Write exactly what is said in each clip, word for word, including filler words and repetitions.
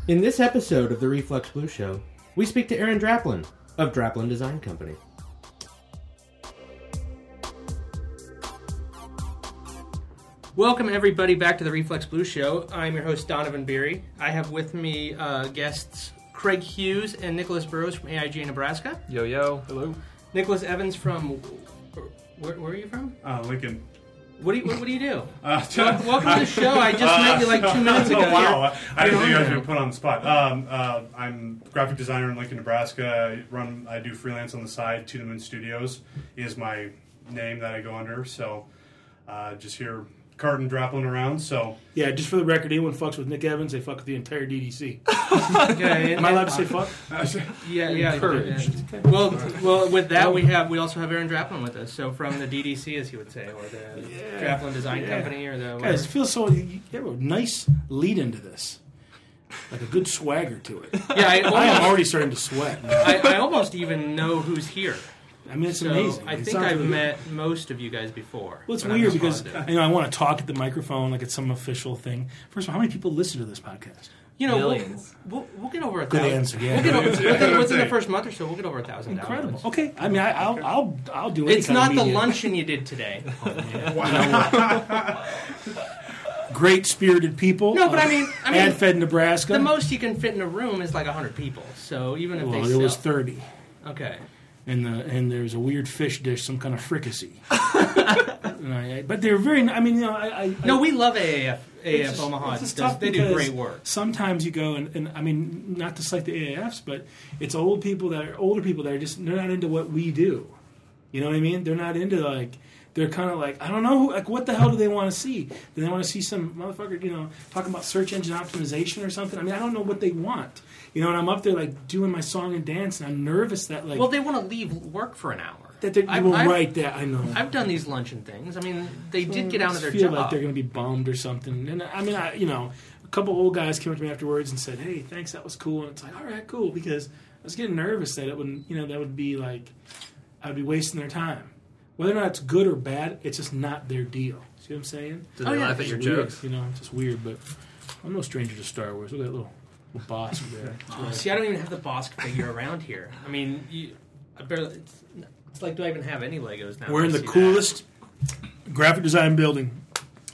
In this episode of the Reflex Blue Show, we speak to Aaron Draplin of Draplin Design Company. Welcome, everybody, back to the Reflex Blue Show. I'm your host, Donovan Beery. I have with me uh, guests Craig Hughes and Nicholas Burrows from A I G Nebraska. Yo, yo. Hello. Nicholas Evans from... Where, where are you from? Uh, Lincoln. What do you, what, what do, you do? Uh, well, welcome to the show. I just met you like two minutes ago. Oh, wow. I didn't think you guys were put on the spot. Um, uh, I'm a graphic designer in Lincoln, Nebraska. I run, I do freelance on the side. To the Moon Studios is my name that I go under. So uh, just here carting, Draplin around. So yeah, just for the record, anyone fucks with Nick Evans, they fuck with the entire D D C. Okay, am I allowed to say fuck? Yeah, yeah. Encouraged. Yeah. Well, well, with that we have we also have Aaron Draplin with us. So from the D D C, as he would say, or the yeah, Draplin Design yeah. Company, or the guys, it feels so. You have a nice lead into this, like a good swagger to it. Yeah, I, almost, I am already starting to sweat. I, I almost even know who's here. I mean, it's so amazing. I it think I've really met good. most of you guys before. Well, it's weird because you know I want to talk at the microphone like it's some official thing. First of all, how many people listen to this podcast? You know, we'll, we'll, we'll get over a good thousand. answer. Yeah, we'll get over, within, within the first month or so, we'll get over a thousand. Incredible. Downloads. Okay, I mean, I, I'll I'll I'll do it. It's not the luncheon you did today. Oh, yeah. Wow. Great spirited people. No, but I mean, I mean, Ad-Fed Nebraska. The most you can fit in a room is like a hundred people. So even if well, they there sell, was thirty. Okay. And the and there's a weird fish dish, some kind of fricassee. I, but they're very. I mean, you know, I. I no, we love A A F. A A F just, Omaha. It's does, they do great work. Sometimes you go and, and I mean, not to cite the A A Fs, but it's old people that are older people that are just they're not into what we do. You know what I mean? They're not into like. They're kind of like, I don't know, like, what the hell do they want to see? Do they want to see some motherfucker, you know, talking about search engine optimization or something? I mean, I don't know what they want. You know, and I'm up there, like, doing my song and dance, and I'm nervous that, like... Well, they want to leave work for an hour. That they're, I've, well, I've, right, that, I know. I've done these luncheon things. I mean, they so did get out of their feel job. feel like they're going to be bummed or something. And, I mean, I, you know, a couple old guys came up to me afterwards and said, hey, thanks, that was cool. And it's like, all right, cool, because I was getting nervous that it wouldn't, you know, that would be, like, I would be wasting their time. Whether or not it's good or bad, it's just not their deal. See what I'm saying? Do they oh, yeah. laugh at your weird, jokes? You know, it's just weird, but I'm no stranger to Star Wars. Look at that little, little boss there. Oh, see, I don't even have the boss figure around here. I mean, you, I barely. It's, it's like, do I even have any Legos now? We're in the coolest that. graphic design building,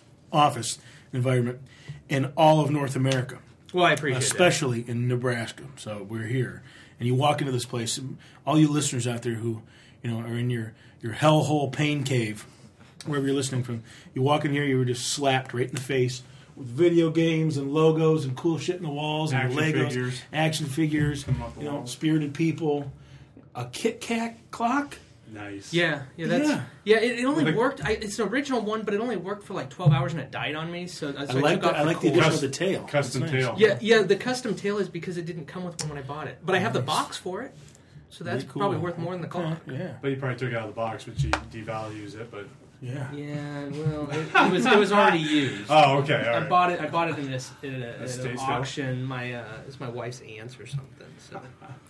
office environment in all of North America. Well, I appreciate it. Especially that. in Nebraska. So we're here. And you walk into this place, all you listeners out there who, you know, are in your... your hellhole pain cave, wherever you're listening from. You walk in here, you were just slapped right in the face with video games and logos and cool shit in the walls and action Legos, figures. action figures, you know, walls. spirited people, a Kit Kat clock. Nice. Yeah, yeah, that's yeah. yeah. It, it only like, worked. I, it's an original one, but it only worked for like twelve hours and it died on me. So, so I I like took the, off I the like the cool. addition of the tail, custom nice. tail. Yeah, yeah. The custom tail is because it didn't come with one when I bought it, but I have nice. the box for it. So that's cool. probably worth more than the clock. Yeah, yeah. But you probably took it out of the box, which you devalues it. But yeah, yeah. Well, it, it was it was already used. Oh, okay. All I right. bought it. I bought it in this in a, A in an sale? auction. My uh, it's my wife's aunt's or something. So.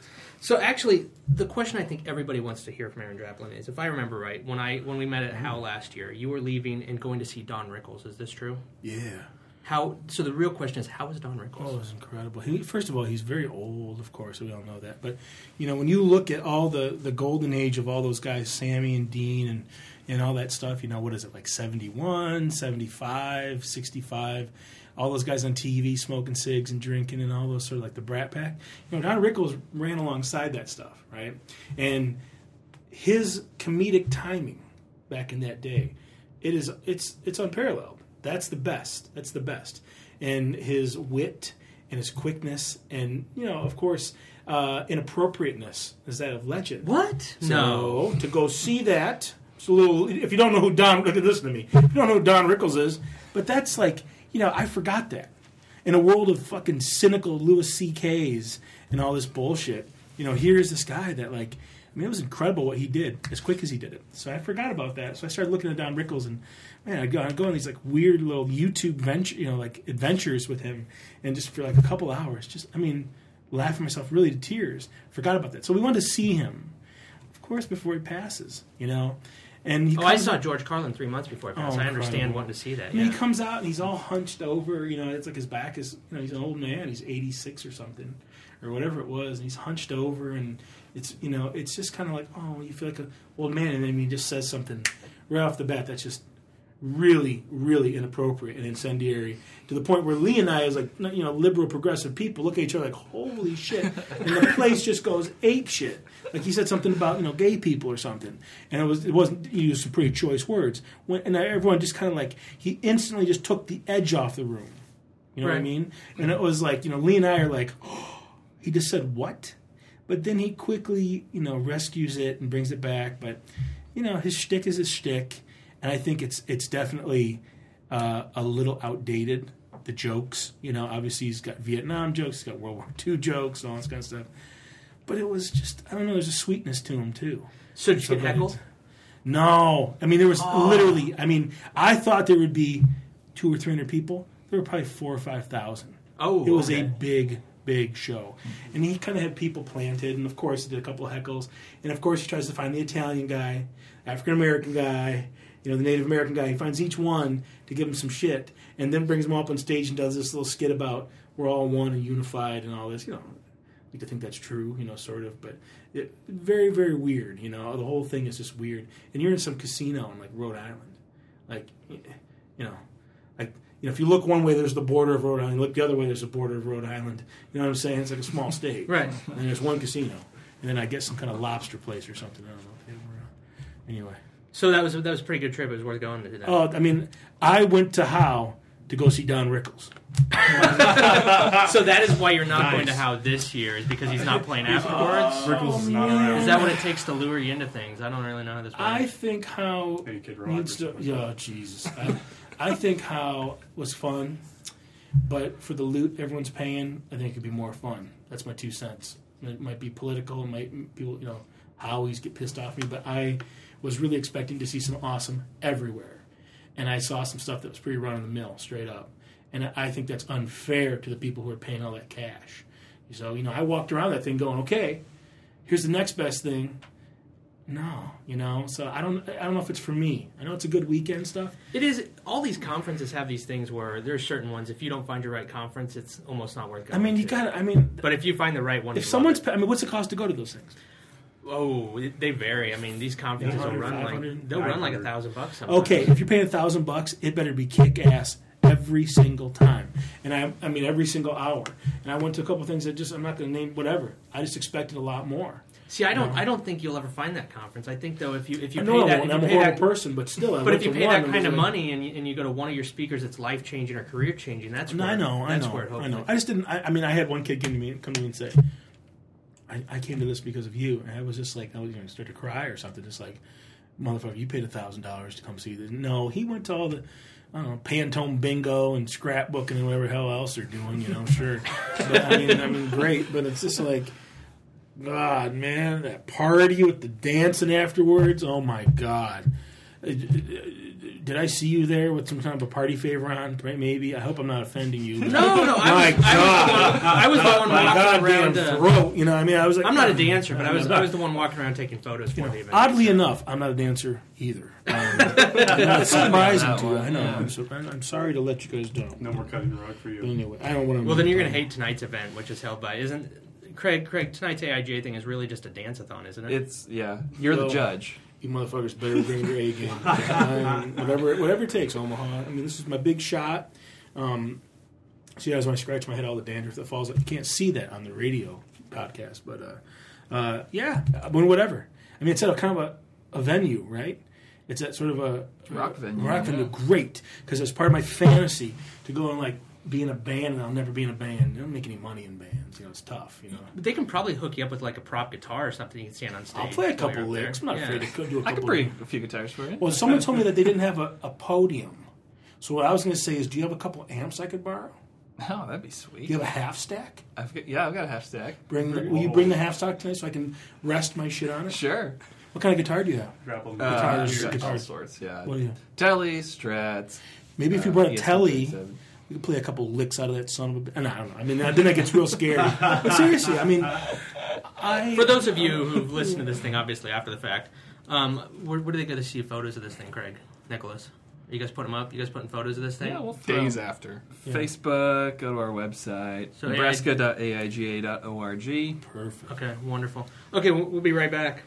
So actually, the question I think everybody wants to hear from Aaron Draplin is, if I remember right, when I when we met at Howe last year, you were leaving and going to see Don Rickles. Is this true? yeah. How? So the real question is, how is Don Rickles? Oh, it was incredible. He, first of all, he's very old, of course. We all know that. But, you know, when you look at all the, the golden age of all those guys, Sammy and Dean and, and all that stuff, you know, what is it, like seventy-one, seventy-five, sixty-five, all those guys on T V smoking cigs and drinking and all those sort of like the Brat Pack. You know, Don Rickles ran alongside that stuff, right? And his comedic timing back in that day, it is it's it's unparalleled. That's the best. That's the best. And his wit and his quickness and, you know, of course, uh, inappropriateness is that of legend. What? So, No. to go see that, it's a little, if you don't know who Don, listen to me, if you don't know who Don Rickles is, but that's like, you know, I forgot that. In a world of fucking cynical Louis C K's and all this bullshit, you know, here's this guy that, like, I mean, it was incredible what he did, as quick as he did it. So I forgot about that. So I started looking at Don Rickles, and man, I'd go, I'd go on these like weird little YouTube venture, you know, like adventures with him, and just for like a couple hours, just I mean, laughing myself really to tears. Forgot about that. So we wanted to see him, of course, before he passes, you know. And he oh, I saw out, George Carlin three months before. Oh, so I understand incredible. wanting to see that. I mean, yeah. he comes out and he's all hunched over. You know, it's like his back is. You know, he's an old man. He's eighty-six or something, or whatever it was. And he's hunched over, and it's you know, it's just kind of like, oh, you feel like an old man, and then he just says something right off the bat that's just really, really inappropriate and incendiary to the point where Lee and I, as like you know liberal progressive people, look at each other like, holy shit, and the place just goes ape shit. Like he said something about you know gay people or something, and it was it wasn't he used some pretty choice words. When, and everyone just kind of like he instantly just took the edge off the room. You know right. what I mean? And it was like you know Lee and I are like, oh, he just said what? But then he quickly you know rescues it and brings it back. But you know his shtick is his shtick. And I think it's it's definitely uh, a little outdated, the jokes. You know, obviously he's got Vietnam jokes, he's got World War Two jokes, and all this kind of stuff. But it was just, I don't know, there's a sweetness to him, too. So did you get heckled? No. I mean, there was oh. literally, I mean, I thought there would be two or three hundred people. There were probably four or five thousand. Oh, It was okay. a big, big show. And he kind of had people planted, and of course he did a couple of heckles. And of course he tries to find the Italian guy, African-American guy, you know, the Native American guy. He finds each one to give him some shit, and then brings them up on stage and does this little skit about we're all one and unified and all this. You know, I like to think that's true, you know, sort of, but it, very, very weird. You know, the whole thing is just weird. And you're in some casino in like Rhode Island, like, you know, like you know, if you look one way, there's the border of Rhode Island. You look the other way, there's the border of Rhode Island. You know what I'm saying? It's like a small state, right? And there's one casino, and then I guess some kind of lobster place or something. I don't know. If they were, uh, anyway. So that was that was a pretty good trip. It was worth going to that. Oh, I mean, I went to Howe to go see Don Rickles. So that is why you're not nice. going to Howe this year, is because he's not playing afterwards? Oh, Rickles is not around. Is that what it takes to lure you into things? I don't really know how this works. I think Howe needs to... Yeah, Jesus. I, I think Howe was fun, but for the loot everyone's paying, I think it could be more fun. That's my two cents. It might be political, it might people, you know, Howies get pissed off at me, but I was really expecting to see some awesome everywhere. And I saw some stuff that was pretty run-of-the-mill, straight up. And I think that's unfair to the people who are paying all that cash. So, you know, I walked around that thing going, okay, here's the next best thing. No, you know, so I don't I don't know if it's for me. I know it's a good weekend stuff. It is. All these conferences have these things where there's certain ones, if you don't find your right conference, it's almost not worth going I mean, you to. got I mean... But if you find the right one... If someone's... I mean, what's the cost to go to those things? Oh, they vary. I mean, these conferences will run like... They'll run like a thousand bucks sometimes. Okay, if you're paying a thousand bucks, it better be kick-ass every single time. And I I mean, every single hour. And I went to a couple of things that just... I'm not going to name whatever. I just expected a lot more. See, I don't. No. I don't think you'll ever find that conference. I think though, if you if you I pay know that, I'm, if I'm you a pay horrible that, person, but still, I but if you pay that kind of like, money and you, and you go to one of your speakers that's life changing or career changing, that's no, where, I know, that's I know, where it I know. I just didn't. I, I mean, I had one kid come to me, come to me and say, I, "I came to this because of you," and I was just like, I was going to start to cry or something, just like, "Motherfucker, you paid a thousand dollars to come see this." No, he went to all the. I don't know, Pantone bingo and scrapbooking and whatever the hell else they're doing, you know, sure. But, I mean, I mean, great, but it's just like, God, man, that party with the dancing afterwards, oh my God. Did I see you there with some kind of a party favor on? Maybe. I hope I'm not offending you. No, no, I was, God. I was the one, I was the one walking around. Uh, throat, you know, I mean, I was like, I'm not a dancer, but I was I was the one walking around taking photos for you know, the event. Oddly enough, I'm not a dancer either. Um, it's surprising to you. I know. Yeah. I'm, so, I'm sorry to let you guys down. No more cutting the rug for you. But anyway, I don't want to. Well, then you're going to hate tonight's event, which is held by isn't Craig? Craig, tonight's A I G A thing is really just a dance-a-thon, isn't it? It's yeah. You're Well, the judge. You motherfuckers better bring your A game. Um, whatever, whatever it takes, Omaha. I mean, this is my big shot. Um, see, as when I scratch my head, all the dandruff that falls. You can't see that on the radio podcast, but uh, uh, yeah, I mean, whatever. I mean, it's at a kind of a, a venue, right? It's at sort of a Rock venue. Rock venue, Yeah. great, because it's part of my fantasy to go and like be in a band, and I'll never be in a band. They don't make any money in bands. You know, it's tough. You know, But they can probably hook you up with like a prop guitar or something you can stand on stage. I'll play a while couple you're up there. licks. I'm not Yeah. afraid to go do a couple. I can bring a few guitars for you. Well, someone told me that they didn't have a, a podium. So what I was going to say is, do you have a couple amps I could borrow? Oh, that'd be sweet. Do you have a half stack? I've got, yeah, I've got a half stack. Bring. The, will you bring the half stack tonight so I can rest my shit on it? Sure. What kind of guitar do you have? Grapple Uh, Guitars, all guitars. sorts, yeah. What do you? Telly, Strats. Maybe if you uh, brought a E S P telly, thirty-seven. you could play a couple licks out of that son of a. b- And I don't know. I mean, then it gets real scary. But seriously, I mean, I. For those of you who've listened to this thing, obviously after the fact, Um, where, where do they go to see photos of this thing, Craig? Nicholas? You guys put them up? You guys putting photos of this thing? Yeah, we'll days after. Yeah. Facebook, go to our website, so nebraska dot a i g a dot org. Perfect. Okay, wonderful. Okay, we'll, we'll be right back.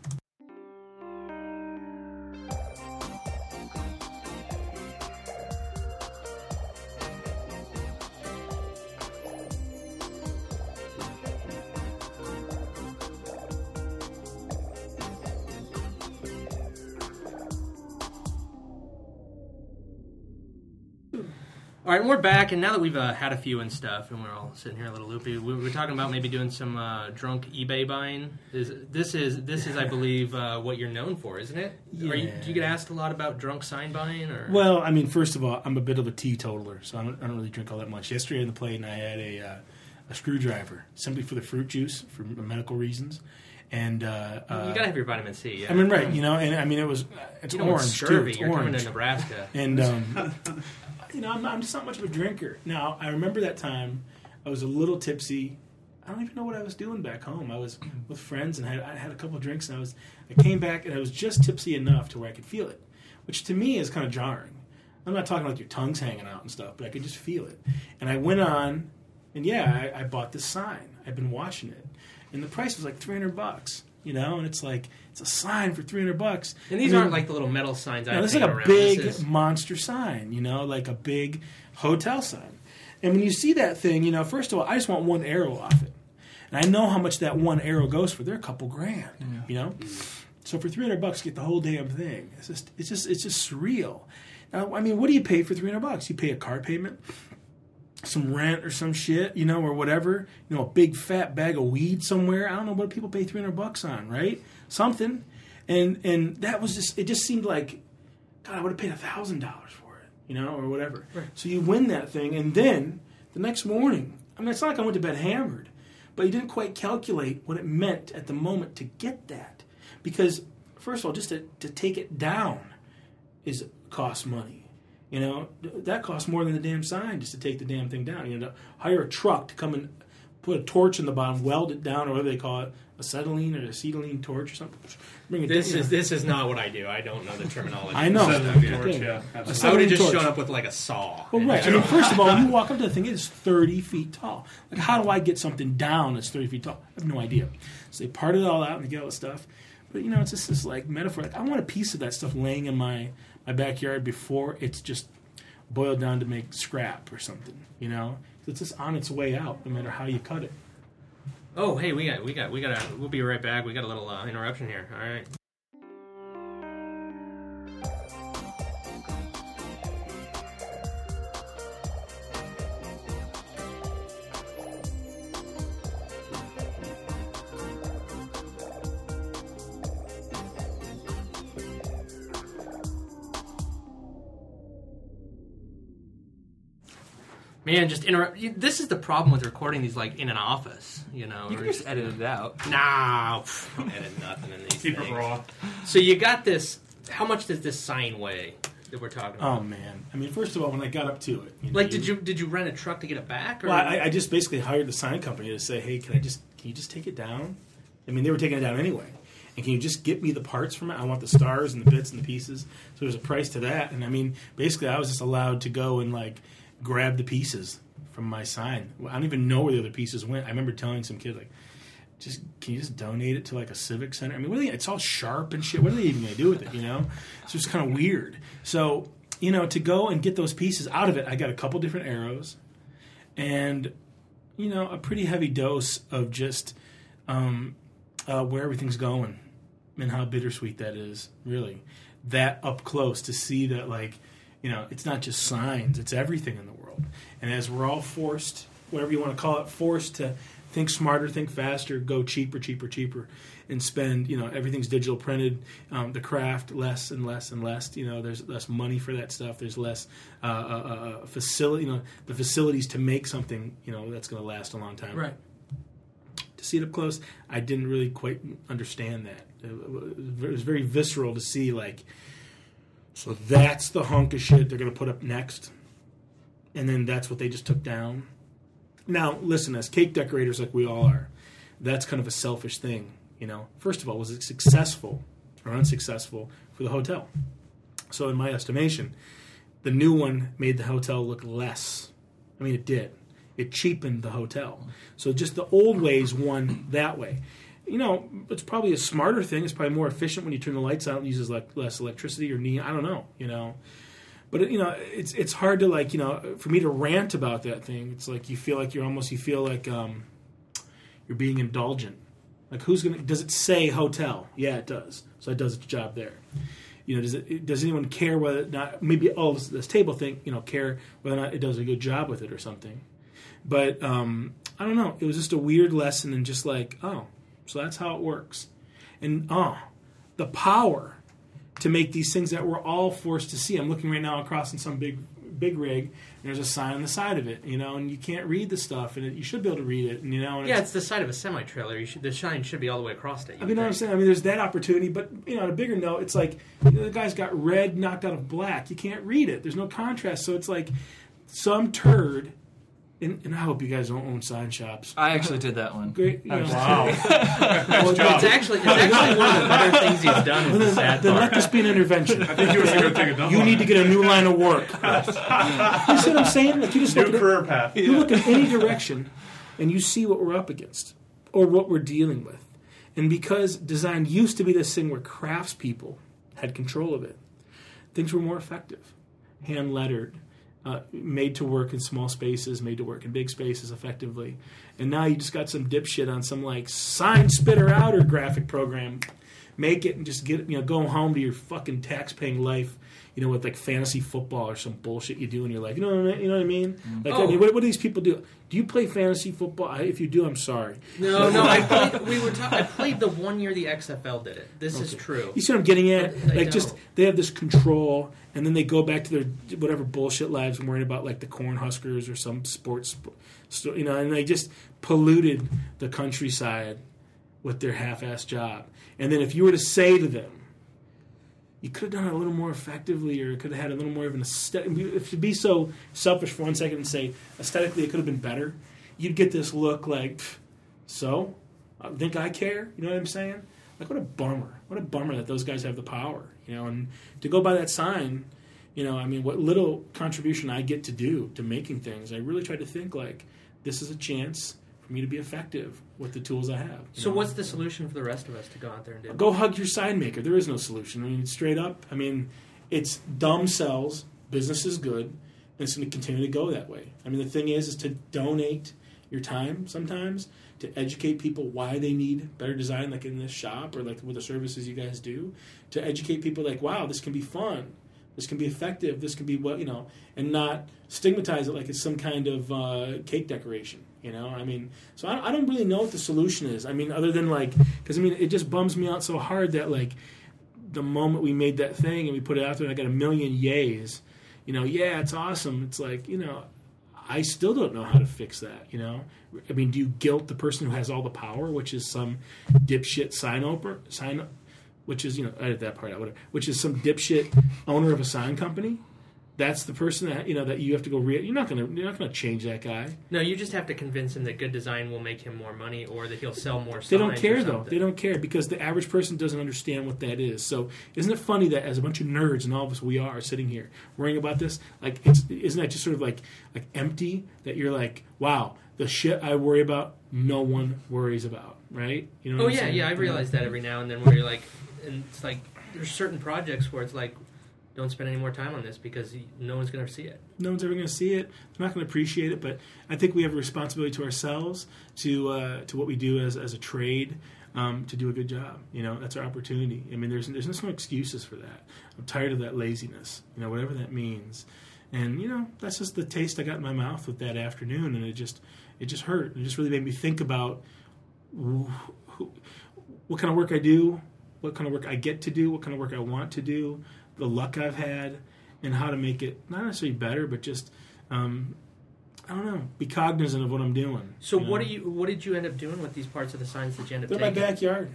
All right, and we're back, and now that we've uh, had a few and stuff, and we're all sitting here a little loopy, we were talking about maybe doing some uh, drunk eBay buying. Is, this is, this is, I believe, uh, what you're known for, isn't it? Yeah. Are you, do you get asked a lot about drunk sign buying? Or? Well, I mean, first of all, I'm a bit of a teetotaler, so I don't, I don't really drink all that much. Yesterday on the plane, I had a, uh, a screwdriver, simply for the fruit juice, for medical reasons. And uh, you uh, gotta have your vitamin C. Yeah. I mean, right? You know, and I mean, it was it's you know, orange scurvy. too. It's You're orange. coming to Nebraska, and um, you know, I'm, I'm just not much of a drinker. Now, I remember that time I was a little tipsy. I don't even know what I was doing back home. I was with friends and had, I had a couple of drinks, and I was I came back and I was just tipsy enough to where I could feel it, which to me is kind of jarring. I'm not talking like your tongue's hanging out and stuff, but I could just feel it. And I went on, and yeah, I, I bought this sign. I've been watching it, and the price was like three hundred bucks. You know, and it's like it's a sign for three hundred bucks. And these I mean, aren't like the little metal signs. No, I this is like a around. big This is... monster sign. You know, like a big hotel sign. And when you see that thing, you know, first of all, I just want one arrow off it, and I know how much that one arrow goes for. They're a couple grand. Yeah. You know, so for three hundred bucks, get the whole damn thing. It's just, it's just, it's just surreal. Now, I mean, what do you pay for three hundred bucks? You pay a car payment, some rent or some shit, you know, or whatever. You know, a big fat bag of weed somewhere. I don't know what people pay three hundred bucks on, right? Something. And and that was just, it just seemed like, God, I would have paid one thousand dollars for it, you know, or whatever. Right. So you win that thing, and then the next morning, I mean, it's not like I went to bed hammered, but you didn't quite calculate what it meant at the moment to get that. Because, first of all, just to, to take it down is costs money. You know, that costs more than the damn sign just to take the damn thing down. You know, to hire a truck to come and put a torch in the bottom, weld it down, or whatever they call it, acetylene or acetylene torch or something. Bring it this down, is you know. this is not what I do. I don't know the terminology. I know. Acetylene Yeah. torch, Okay. yeah, I absolutely. would have just torch. shown up with like a saw. Well, right. I mean, first of all, when you walk up to the thing, it is thirty feet tall. Like, how do I get something down that's thirty feet tall? I have no idea. So they part it all out and they get all the stuff. But, you know, it's just this, like, metaphor. Like, I want a piece of that stuff laying in my, my backyard before it's just boiled down to make scrap or something, you know? It's just on its way out, no matter how you cut it. Oh, hey, we got, we got, we got. A, we'll be right back. We got a little uh, interruption here. All right. Man, just interrupt. You, this is the problem with recording these, like, in an office, you know. You or can just edit it out. Nah, pff, don't edit nothing in these Keep things. it raw. So you got this. How much does this sign weigh that we're talking about? Oh, man. I mean, first of all, when I got up to it... You know, like, did you did you rent a truck to get it back? Or? Well, I, I just basically hired the sign company to say, hey, can I just can you just take it down? I mean, they were taking it down anyway. And can you just get me the parts from it? I want the stars and the bits and the pieces. So there's a price to that. And, I mean, basically, I was just allowed to go and, like, grab the pieces from my sign. I don't even know where the other pieces went. I remember telling some kid, like, just can you just donate it to, like, a civic center? I mean, what are they, it's all sharp and shit. What are they even going to do with it, you know? It's just kind of weird. So, you know, to go and get those pieces out of it, I got a couple different arrows and, you know, a pretty heavy dose of just um, uh, where everything's going and how bittersweet that is, really. That up close to see that, like, you know, it's not just signs, it's everything in the world. And as we're all forced, whatever you want to call it, forced to think smarter, think faster, go cheaper, cheaper, cheaper, and spend, you know, everything's digital printed, um, the craft less and less and less, you know, there's less money for that stuff, there's less uh, uh, uh, facility, you know, the facilities to make something, you know, that's going to last a long time. Right. To see it up close, I didn't really quite understand that. It was very visceral to see, like, so that's the hunk of shit they're going to put up next. And then that's what they just took down. Now, listen, as cake decorators like we all are, that's kind of a selfish thing, you know. First of all, was it successful? or unsuccessful for the hotel. So in my estimation, the new one made the hotel look less. I mean, it did. It cheapened the hotel. So just the old ways won that way. You know, it's probably a smarter thing. It's probably more efficient when you turn the lights out and uses like less electricity or neon. I don't know, you know. But, it, you know, it's it's hard to, like, you know, for me to rant about that thing. It's like you feel like you're almost, you feel like um, you're being indulgent. Like, who's going to, does it say hotel? Yeah, it does. So it does its job there. You know, does it? Does anyone care whether or not, maybe, oh, this, this table thing, you know, care whether or not it does a good job with it or something. But, um, I don't know. It was just a weird lesson and just like, oh, so that's how it works. And, oh, the power to make these things that we're all forced to see. I'm looking right now across in some big big rig, and there's a sign on the side of it, you know, and you can't read the stuff, and it, you should be able to read it, and you know. And yeah, it's, it's the side of a semi-trailer. You should, the shine should be all the way across it. I mean, know what I'm saying? I mean, there's that opportunity, but, you know, on a bigger note, it's like, you know, the guy's got red knocked out of black. You can't read it. There's no contrast, so it's like some turd. And, and I hope you guys don't own sign shops. I actually did that one. Great, you know. Wow. Well, it's actually it's actually one of the better things he's done. Is the sad Then part. let this be an intervention. I think you were going to take a dump You on need it. to get a new line of work. You see what I'm saying? Like, you just look New at career it, path. you look in any direction, and you see what we're up against or what we're dealing with. And because design used to be this thing where craftspeople had control of it, things were more effective, hand lettered. Uh, made to work in small spaces, made to work in big spaces effectively. And now you just got some dipshit on some like sign spitter outer graphic program. Make it and just get, you know, go home to your fucking tax-paying life, you know, with like fantasy football or some bullshit you do in your life. You know what I mean? You know what I mean? Like, Oh. I mean, what, what do these people do? Do you play fantasy football? I, if you do, I'm sorry. No, no. I played, we were. Ta- I played the one year the X F L did it. This is true. You see what I'm getting at? I- I like, just don't. they have this control, and then they go back to their whatever bullshit lives and worrying about like the Cornhuskers or some sports, sto- you know, and they just polluted the countryside with their half-assed job. And then if you were to say to them, you could have done it a little more effectively, or could have had a little more of an aesthetic. If to be so selfish for one second and say aesthetically it could have been better, you'd get this look like, so, I think I care? You know what I'm saying? Like, what a bummer. What a bummer that those guys have the power, you know, and to go by that sign, you know, I mean, what little contribution I get to do to making things, I really try to think, like, this is a chance for me to be effective with the tools I have. you So know? what's the solution for the rest of us to go out there and do? Go hug your sign maker. There is no solution. I mean, straight up, I mean, it's dumb sells, business is good, and it's going to continue to go that way. I mean, the thing is, is to donate your time sometimes to educate people why they need better design, like in this shop or like with the services you guys do, to educate people like, wow, this can be fun, this can be effective, this can be, well, you know, and not stigmatize it like it's some kind of uh, cake decoration, you know? I mean, so I, I don't really know what the solution is. I mean, other than like, because I mean, it just bums me out so hard that like the moment we made that thing and we put it out there and I got a million yays, you know, yeah, it's awesome. It's like, you know, I still don't know how to fix that, you know? I mean, do you guilt the person who has all the power, which is some dipshit sign opener, sign, which is, you know, edit that part out, whatever, which is some dipshit owner of a sign company? That's the person that, you know, that you have to go re- you're not going to you're not going to change that guy. No, you just have to convince him that good design will make him more money, or that he'll sell more. They don't signs care or though. something. They don't care because the average person doesn't understand what that is. So isn't it funny that as a bunch of nerds and all of us we are sitting here worrying about this? Like, it's, isn't that just sort of like like empty? That you're like, wow, the shit I worry about, no one worries about, right? You know? Oh What I'm yeah, saying? yeah. I realize that every now and then, where you're like, and it's like there's certain projects where it's like, don't spend any more time on this because no one's going to see it. No one's ever going to see it. They're not going to appreciate it. But I think we have a responsibility to ourselves, to uh, to what we do as as a trade, um, to do a good job. You know, that's our opportunity. I mean, there's there's no excuses for that. I'm tired of that laziness. You know, whatever that means. And you know, that's just the taste I got in my mouth with that afternoon, and it just it just hurt. It just really made me think about who, who, what kind of work I do, what kind of work I get to do, what kind of work I want to do, the luck I've had, and how to make it not necessarily better, but just um, I don't know, be cognizant of what I'm doing. So you know? what do you? What did you end up doing with these parts of the signs that you end up They're in my taking? backyard.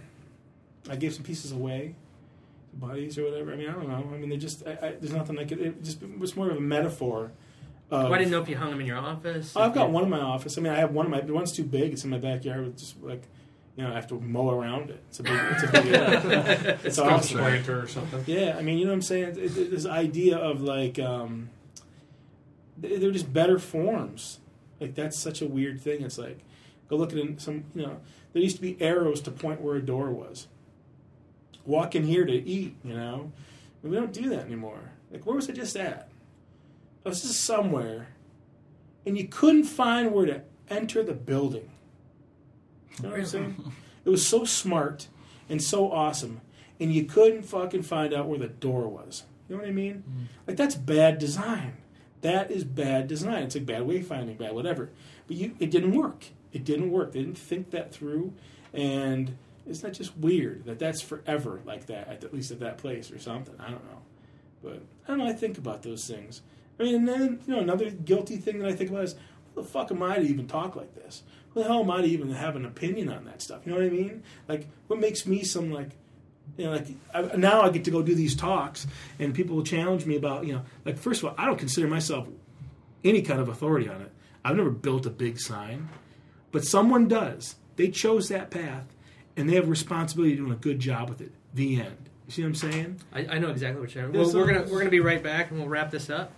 I gave some pieces away, buddies or whatever. I mean, I don't know. I mean, they just I, I, there's nothing like it. It just it was more of a metaphor. Of, Well, I didn't know if you hung them in your office. I've if got you- one in my office. I mean, I have one of my. The one's too big. It's in my backyard with just like You know, I have to mow around it. It's a big, it's a big, uh, it's awesome. Planter or something. Yeah, I mean, you know what I'm saying? It, it, this idea of like, um, they're just better forms. Like that's such a weird thing. It's like, go look at some, you know, there used to be arrows to point where a door was. Walk in here to eat, you know? And we don't do that anymore. Like, where was I just at? I was just somewhere, and you couldn't find where to enter the building. You know what I'm saying? It was so smart and so awesome, and you couldn't fucking find out where the door was. You know what I mean? Mm. Like, that's bad design. That is bad design. It's like bad wayfinding, bad whatever. But you, it didn't work. It didn't work. They didn't think that through, and isn't that just weird that that's forever like that, at, at least at that place or something? I don't know. But I don't know. I think about those things. I mean, and then, you know, another guilty thing that I think about is, who the fuck am I to even talk like this? Who the hell am I to even have an opinion on that stuff? You know what I mean? Like, what makes me some, like, you know, like, I, now I get to go do these talks, and people will challenge me about, you know, like, first of all, I don't consider myself any kind of authority on it. I've never built a big sign, but someone does. They chose that path, and they have responsibility doing a good job with it. The end. You see what I'm saying? I, I know exactly what you're saying. Well, we're gonna we're gonna be right back, and we'll wrap this up.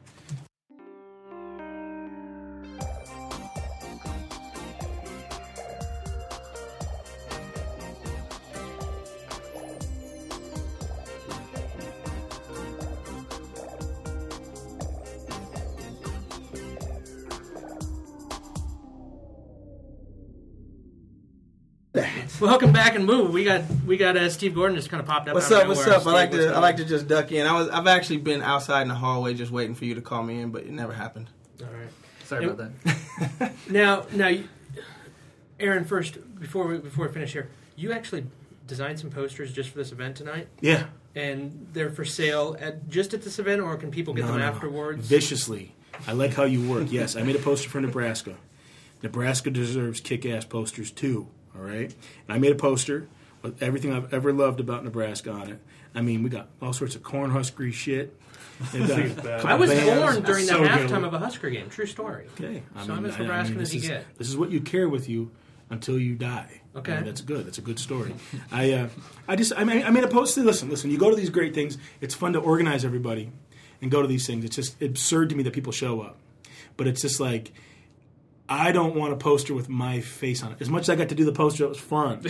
Welcome back and move. We got we got uh, Steve Gordon just kind of popped up. What's up? What's up? I like to I like to just duck in. I was I've actually been outside in the hallway just waiting for you to call me in, but it never happened. All right. Sorry now, about that. now, now, Aaron, first before we before we finish here, you actually designed some posters just for this event tonight. Yeah. And they're for sale at just at this event, or can people get no, them no, afterwards? Viciously. I like how you work. Yes, I made a poster for Nebraska. Nebraska deserves kick-ass posters too. All right, and I made a poster with everything I've ever loved about Nebraska on it. I mean, we got all sorts of Cornhusker shit. I was bands. born during the so halftime good. of a Husker game. True story. Okay, I so mean, I'm as I- Nebraskan I mean, as this you is, get. This is what you carry with you until you die. Okay, I mean, that's good. That's a good story. I, uh, I just, I mean, I made a poster. Listen, listen. You go to these great things. It's fun to organize everybody and go to these things. It's just absurd to me that people show up, but it's just like, I don't want a poster with my face on it. As much as I got to do the poster, it was fun.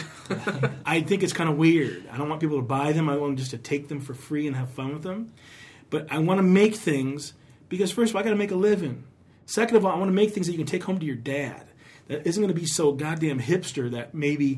I think it's kind of weird. I don't want people to buy them. I want them just to take them for free and have fun with them. But I want to make things because, first of all, I got to make a living. Second of all, I want to make things that you can take home to your dad. That isn't going to be so goddamn hipster that maybe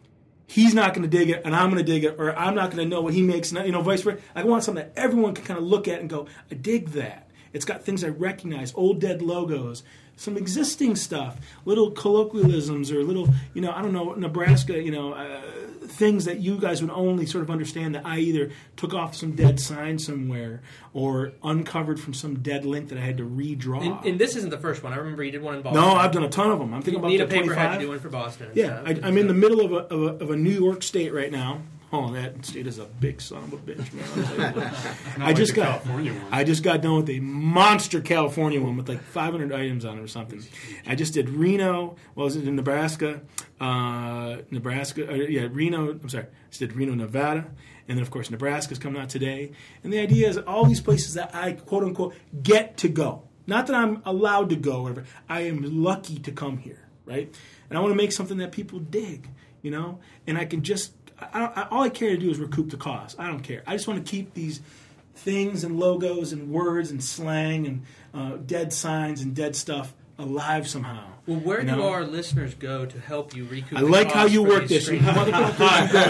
he's not going to dig it and I'm going to dig it, or I'm not going to know what he makes, and, you know, vice versa. I want something that everyone can kind of look at and go, I dig that. It's got things I recognize, old dead logos, some existing stuff, little colloquialisms or little, you know, I don't know, Nebraska, you know, uh, things that you guys would only sort of understand that I either took off some dead sign somewhere or uncovered from some dead link that I had to redraw. And, and this isn't the first one. I remember you did one in Boston. No, I've done a ton of them. I'm thinking you about need the a paper twenty-five. head to do one for Boston. And Yeah, stuff. I, I'm in the middle of a, of a of a New York state right now. Oh, that state is a big son of a bitch, man. I like just the got California one. I just got done with a monster California one with like five hundred items on it or something. I just did Reno. Well, was it in Nebraska? Uh, Nebraska. Uh, yeah, Reno. I'm sorry. I just did Reno, Nevada, and then of course Nebraska's coming out today. And the idea is all these places that I quote unquote get to go. Not that I'm allowed to go, or whatever. I am lucky to come here, right? And I want to make something that people dig, you know. And I can just. I, I, all I care to do is recoup the cost. I don't care. I just want to keep these things and logos and words and slang and uh, dead signs and dead stuff alive somehow. Well, where you do know? our listeners go to help you recoup I the like cost how you for work these this. You streams? motherfucker, you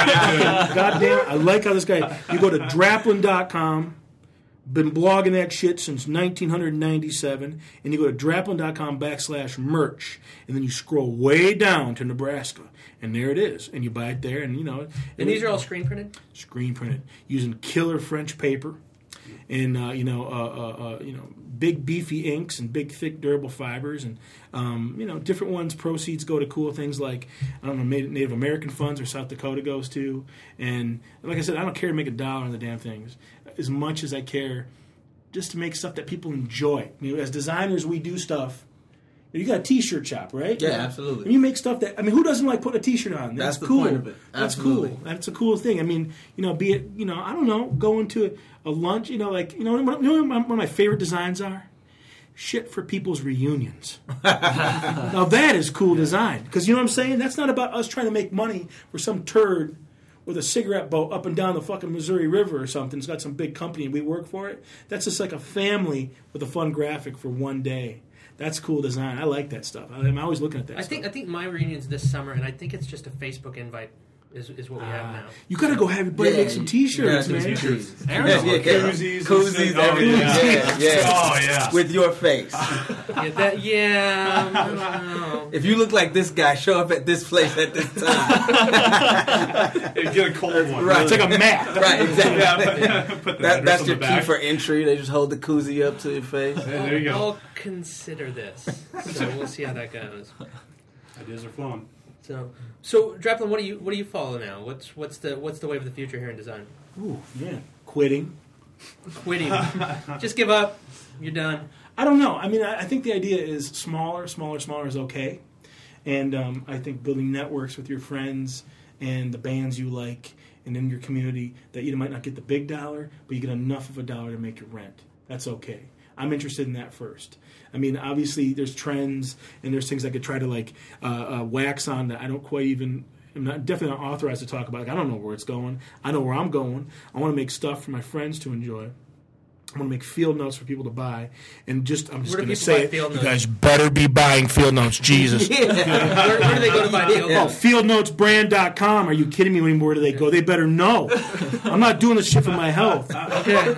guys. God damn it. I like how this guy... You go to draplin dot com. Been blogging that shit since nineteen ninety-seven, and you go to draplin dot com backslash merch, and then you scroll way down to Nebraska, and there it is, and you buy it there, and you know. And these are all screen printed? Screen printed using killer French paper, and uh, you know, uh, uh, uh, you know, big beefy inks and big thick durable fibers, and um, you know, different ones. Proceeds go to cool things like I don't know, Native American funds, or South Dakota goes to, and like I said, I don't care to make a dollar on the damn things as much as I care just to make stuff that people enjoy. You know, as designers, we do stuff, You got a T-shirt shop, right? Yeah, absolutely. And you make stuff that I mean, who doesn't like putting a T-shirt on? That's, That's the cool. point of it. That's Absolutely. cool. That's a cool thing. I mean, you know, be it you know, I don't know, going to a, a lunch. You know, like you know, you know what one of my favorite designs are. Shit for people's reunions. Now that is cool design because you know what I'm saying. That's not about us trying to make money for some turd with a cigarette boat up and down the fucking Missouri River or something. It's got some big company and we work for it. That's just like a family with a fun graphic for one day. That's cool design. I like that stuff. I'm always looking at that. I stuff. think I think my reunion's this summer, and I think it's just a Facebook invite. Is, is what we have now. You gotta go have your buddy Yeah, make some T-shirts, you man. gotta do T-shirts. Aaron's Yeah, looking. yeah. Koozies, Koozies, oh, everything. yeah. Yeah, yeah. Oh yeah. With your face. Yeah, that, yeah um, I don't know. If you look like this guy, show up at this place at this time. Get a cold one. Right. It's like a map. Right, exactly. Yeah, put, put the That, address that's on your the key back. for entry. They just hold the koozie up to your face. Yeah, there you go. I'll consider this. So we'll see how that goes. Ideas are flowing. So, so Draplin, what do you what do you follow now? What's what's the what's the wave of the future here in design? Ooh, yeah. Quitting. Quitting. Just give up. You're done. I don't know. I mean, I, I think the idea is smaller, smaller, smaller is okay. And um, I think building networks with your friends and the bands you like and in your community that you might not get the big dollar, but you get enough of a dollar to make your rent. That's okay. I'm interested in that first. I mean, obviously, there's trends and there's things I could try to like uh, uh, wax on that I don't quite even. I'm not definitely not authorized to talk about. Like, I don't know where it's going. I know where I'm going. I want to make stuff for my friends to enjoy. I want to make field notes for people to buy, and just I'm just Where do going to people buy say it. field You notes? guys better be buying field notes, Jesus. Where, where do they go to buy field Oh, notes? field notes brand dot com. Are you kidding me? Where do they go? They better know. I'm not doing this shit for my health. Okay,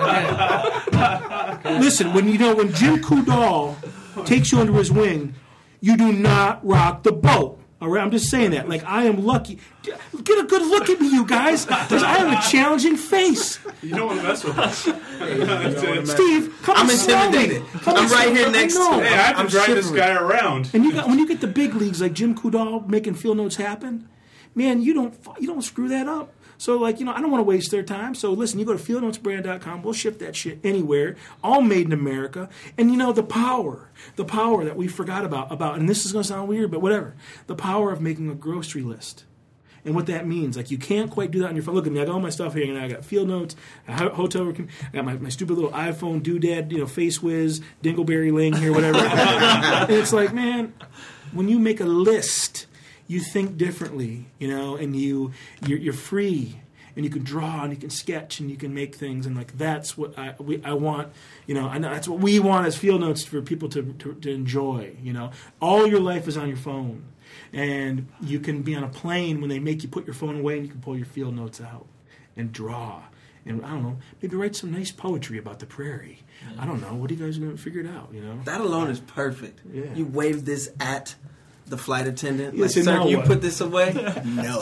okay. Listen, when you know when Jim Coudal takes you under his wing, you do not rock the boat. All right, I'm just saying that. Like, I am lucky. Get a good look at me, you guys. 'Cause I have a challenging face. You don't want to mess with us. Steve, come I'm and smell me. intimidated. Come I'm and right smell here me. next I know. to Hey, I have to I'm drive this shivering. guy around. And you got when you get the big leagues like Jim Coudal making field notes happen, man, you don't you don't screw that up. So like you know, I don't want to waste their time. So listen, you go to field notes brand dot com. We'll ship that shit anywhere, all made in America. And you know the power, the power that we forgot about about. And this is going to sound weird, but whatever. The power of making a grocery list. And what that means, like you can't quite do that on your phone. Look at me, I got all my stuff here, and I got field notes, a ho- hotel room, I got my, my stupid little iPhone doodad, you know, Face Whiz, Dingleberry laying here, whatever. And it's like, man, when you make a list, you think differently, you know, and you you're, you're free, and you can draw, and you can sketch, and you can make things, and like that's what I we, I want, you know, I know that's what we want as field notes for people to, to to enjoy, you know. All your life is on your phone. And you can be on a plane when they make you put your phone away and you can pull your field notes out and draw. And I don't know, maybe write some nice poetry about the prairie. I don't know. What are you guys going to figure it out, you know? That alone is perfect. Yeah. You wave this at the flight attendant. Yeah, Like, so sir, now can you what? put this away? No.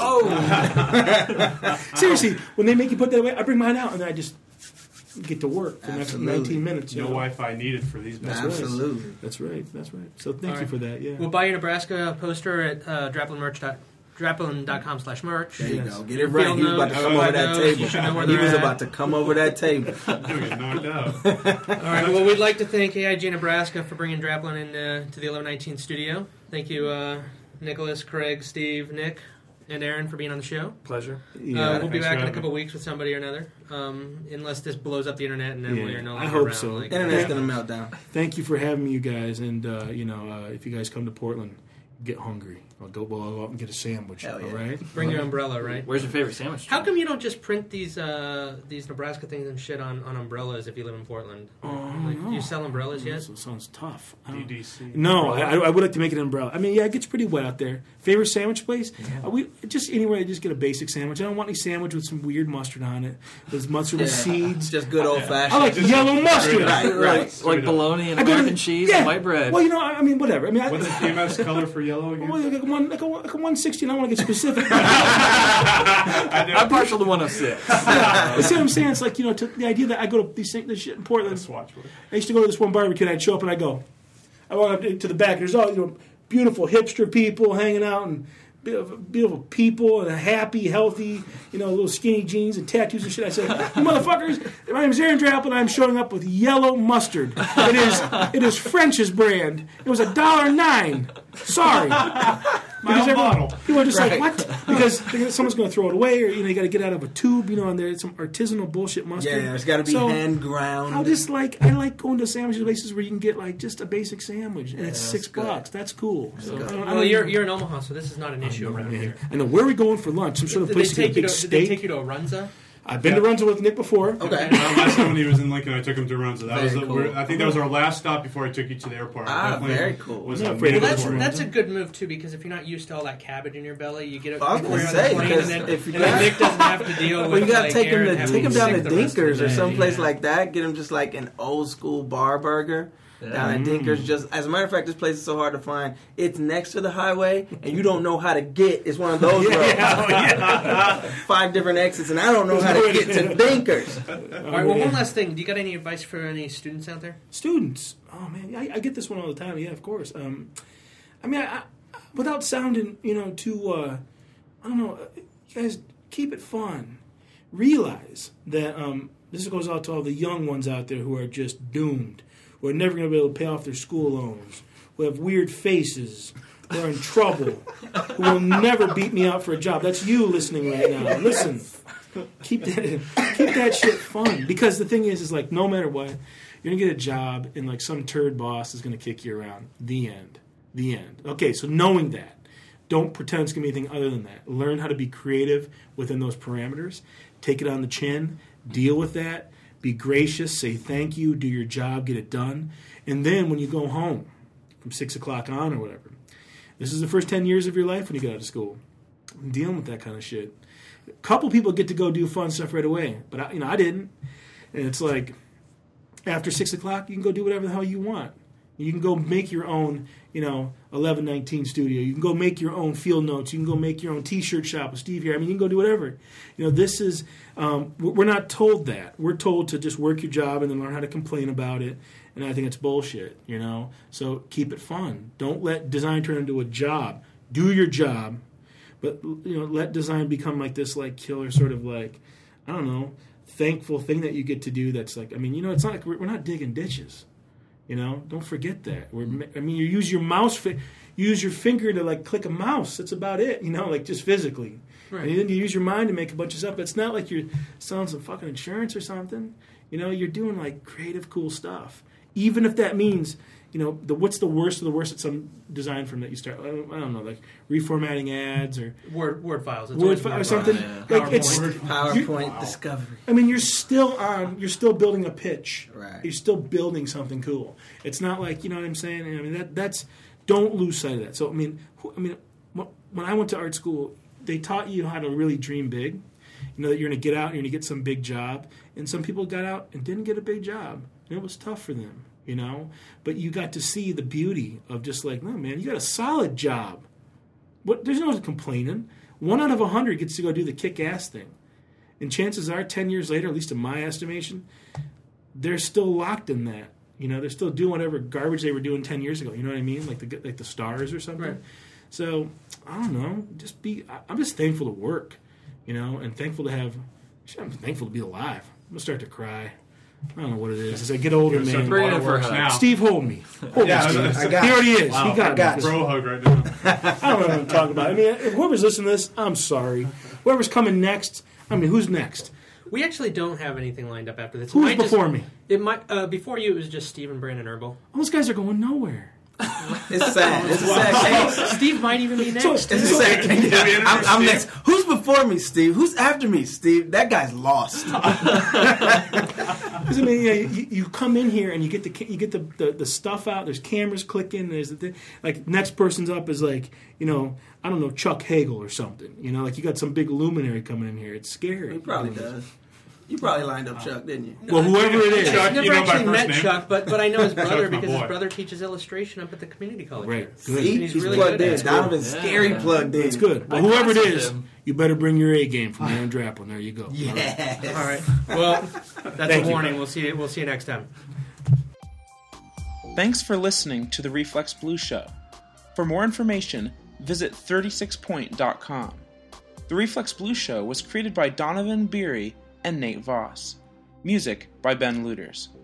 Oh. Seriously, when they make you put that away, I bring mine out and then I just get to work for the next Absolutely. nineteen minutes. You No know? Wi-Fi needed for these That's best. right. Absolutely. That's right. That's right. So thank All you right. for that. Yeah. We'll buy your Nebraska poster at uh, Draplinmerch dot Draplin dot com slash merch. There you Yes. go. Get Your it right. field He was about to notes, come your over that notes, table. you should know where He they're was at. about to come over that table. You'll get knocked out. All right. Well, we'd like to thank A I G Nebraska for bringing Draplin in uh, to the eleven nineteen studio. Thank you, uh, Nicholas, Craig, Steve, Nick, and Aaron for being on the show. Pleasure. Yeah. uh, we'll be thanks back for in a having couple weeks with somebody or another, um, unless this blows up the internet and then Yeah, we're no I longer hope around. so. Like, Internet's Yeah. going to melt down. Thank you for having me, you guys. And, uh, you know, uh, if you guys come to Portland, get hungry. I'll go, well, I'll go out and get a sandwich. Hell yeah. All right? bring your umbrella, right? Where's your favorite sandwich? How come you don't just print these uh, these Nebraska things and shit on, on umbrellas if you live in Portland? Oh, I don't Like, know. do you sell umbrellas yet? That sounds tough. I D don't- D C. No, I, I would like to make an umbrella. I mean, yeah, it gets pretty wet out there. Favorite sandwich place? Uh, we just anywhere. I just get a basic sandwich. I don't want any sandwich with some weird mustard on it. There's mustard with It's seeds. just good old fashioned. I like Just- yellow mustard. Right, right. Like bologna and I go to- American cheese yeah. and white bread. Well, you know, I I mean, whatever. I mean, I, What's the P M S color for yellow again? well, like a one, like a, like a one sixty. I don't want to get specific. I'm partial to one oh six. But see what I'm saying? It's like, you know, to the idea that I go to these things, this shit in Portland. Let's watch for it. I used to go to this one barbecue and I'd show up and I go, I walk up to the back and there's all, you know, beautiful hipster people hanging out and beautiful people and a happy, healthy, you know, little skinny jeans and tattoos and shit. I said, "You motherfuckers, my name's Aaron Draplin, and I'm showing up with yellow mustard. It is it is French's brand. It was a dollar nine. Sorry." My own bottle. People are just Right. like, what? Because someone's going to throw it away, or you know, you got to get out of a tube, you know, and there's some artisanal bullshit mustard. Yeah, it's got to be So, hand ground. I just like I like going to sandwich places where you can get like just a basic sandwich and Yeah, it's that's six good. bucks. That's cool. So, good. I don't, I Well, don't- you're you're in Omaha, so this is not an issue around man. here. I know. Where are we going for lunch? Some sort of Did they place to get a take you big to? Did they steak. take you to Arunza? I've been Yeah. to Runza with Nick before. Okay. Uh, last time when he was in Lincoln, I took him to Runza. That Very was the, cool. we're- I think that was our last stop before I took you to the airport. Ah, Definitely very cool. Was I'm a not afraid major Well, of that's Arunza. point. that's a good move too, because if you're not used to all that cabbage in your belly, you get it I was before gonna you're on say, the plane, because and then, if you and then got- Nick doesn't have to deal with. Well, you gotta like, take him Aaron to having take him be down to sick the rest of Dinkers the or day. someplace Yeah. like that. Get him just like an old school bar burger down at Dinkers. Just as a matter of fact, this place is so hard to find. It's next to the highway, and you don't know how to get. It's one of those roads. Five different exits, and I don't know how to get to Dinkers. All right. Well, one last thing. Do you got any advice for any students out there? Students. Oh man, I, I get this one all the time. Yeah, of course. Um, I mean, I, I, without sounding, you know, too. Uh, I don't know. uh, You guys keep it fun. Realize that um, this goes out to all the young ones out there who are just doomed, who are never going to be able to pay off their school loans, who have weird faces, who are in trouble, who will never beat me out for a job. That's you listening right now. Listen, keep that, keep that shit fun. Because the thing is, is like no matter what, you're gonna get a job and like some turd boss is gonna kick you around. The end. The end. Okay, so knowing that, don't pretend it's gonna be anything other than that. Learn how to be creative within those parameters. Take it on the chin. Deal with that. Be gracious. Say thank you. Do your job. Get it done. And then when you go home from six o'clock on or whatever, this is the first ten years of your life when you get out of school. I'm dealing with that kind of shit. A couple people get to go do fun stuff right away, but I, you know I didn't. And it's like after six o'clock, you can go do whatever the hell you want. You can go make your own, you know, eleven nineteen studio. You can go make your own field notes. You can go make your own T-shirt shop with Steve here. I mean, you can go do whatever. You know, this is um, we're not told that. We're told to just work your job and then learn how to complain about it. And I think it's bullshit. You know, so keep it fun. Don't let design turn into a job. Do your job, but you know, let design become like this, like killer sort of like I don't know, thankful thing that you get to do. That's like I mean, you know, it's not like we're, we're not digging ditches. You know, don't forget that. We're, I mean, you use your mouse, fi- use your finger to like click a mouse. That's about it. You know, like just physically. Right. And then you use your mind to make a bunch of stuff. It's not like you're selling some fucking insurance or something. You know, you're doing like creative, cool stuff. Even if that means, you know, the what's the worst of the worst at some design firm that you start? I don't, I don't know, like reformatting ads or Word word files. It's Word always fi- or word something. files. Like it's. PowerPoint Wow. discovery. I mean, you're still on. You're still building a pitch. Right. You're still building something cool. It's not like you know what I'm saying. I mean, that that's don't lose sight of that. So I mean, who, I mean, wh- when I went to art school, they taught you how to really dream big. You know that you're going to get out and you're going to get some big job. And some people got out and didn't get a big job, and it was tough for them. You know, but you got to see the beauty of just like, no man, you got a solid job. What? There's no complaining. One out of a hundred gets to go do the kick-ass thing. And chances are, ten years later, at least in my estimation, they're still locked in that. You know, they're still doing whatever garbage they were doing ten years ago. You know what I mean? Like the like the stars or something. Right. So I don't know. Just be. I'm just thankful to work. You know, and thankful to have. I'm thankful to be alive. I'm gonna start to cry. I don't know what it is. As I get older, man. Bring it in for a Waterworks hug. now. Steve, hold me. Hold Yeah, me, Steve. I- I got he it. already is. Wow, he got, I got me. it. Bro hug right now. I don't know what I'm talking about. I mean, if whoever's listening to this, I'm sorry. Whoever's coming next, I mean, who's next? We actually don't have anything lined up after this. It Who's might just- before me? It might uh, before you. It was just Steve and Brandon Herbal. All those guys are going nowhere. It's sad. It's a sad case. Steve might even be next. So- It's a sad case. I'm, I'm next. Who's before me, Steve? Who's after me, Steve? That guy's lost. Because I mean, yeah, you, you come in here and you get the ca- you get the, the, the stuff out. There's cameras clicking. There's the thing. Like next person's up is like you know I don't know Chuck Hagel or something. You know, like you got some big luminary coming in here. It's scary. He probably does. You probably lined up Chuck, didn't you? Well, whoever it is, Chuck, I've never you know my actually first met name? Chuck, but but I know his brother Chuck's my because his boy. brother teaches illustration up at the community college. right? here. Good. See, He's he's, really plugged good in. at it. Donovan's Yeah. scary plugged in. It's good. Well, I whoever it classes is, him. you better bring your A game from Aaron Draplin. There you go. Yes. All right. Well, that's Thank a you. warning. We'll see you. We'll see you next time. Thanks for listening to the Reflex Blue Show. For more information, visit thirty-six point dot com. The Reflex Blues Show was created by Donovan Beery and Nate Voss. Music by Ben Luters.